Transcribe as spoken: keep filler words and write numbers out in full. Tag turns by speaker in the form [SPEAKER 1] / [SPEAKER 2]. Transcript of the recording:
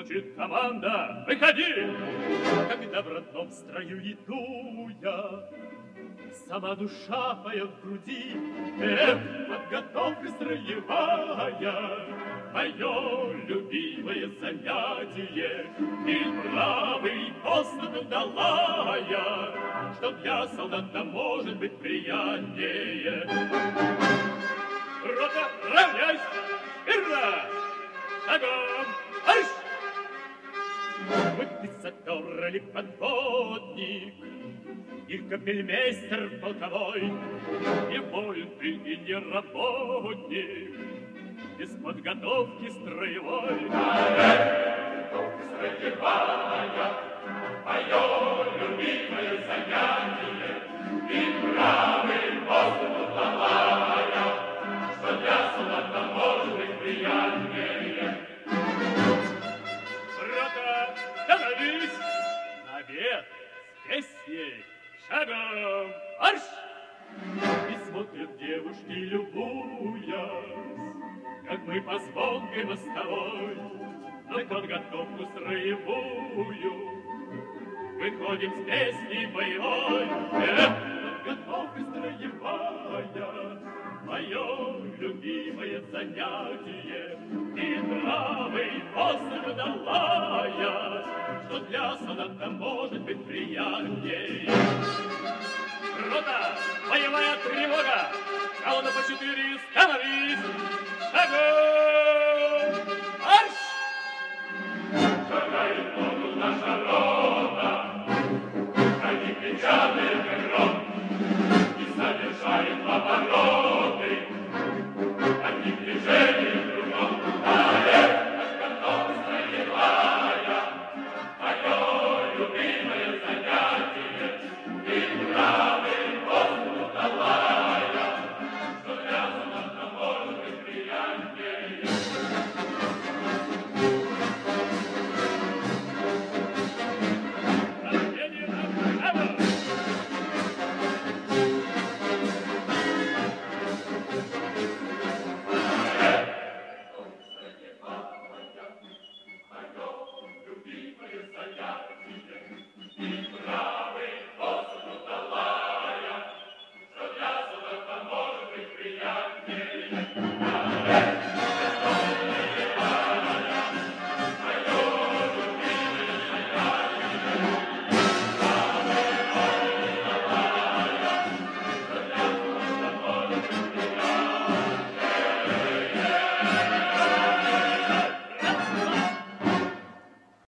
[SPEAKER 1] звучит команда «Выходи!» Когда в родном строю иду я, сама душа поет в груди. Эх, подготовка строевая, мое любимое занятие. И правый поступил дала я, что для солдата может быть приятнее. Рота, равняйся! Ирра! Шагом! Марш! Вы ты сапер или подводник, и капельмейстер полковой, и воль ты и не работник, без подготовки строевой. Подготовка строевая, мое любимое занятие, и правый воздух ломая, что для солдата может быть приятнее. Рота, становись! Навет, здесь есть! Шагом марш! И смотрят девушки, любуясь, как мы по звонкой мостовой на подготовку строевую выходим с песней боевой. Эх, подготовка строевая, мое любимое занятие. И правый воздух дала я, что для солдата может быть приятнее. Рота, боевая тревога, колонна по четыре, становись! Шагом! Марш! Шагает ногу наша рота, они печатают как гром, и совершает повороты, одним движением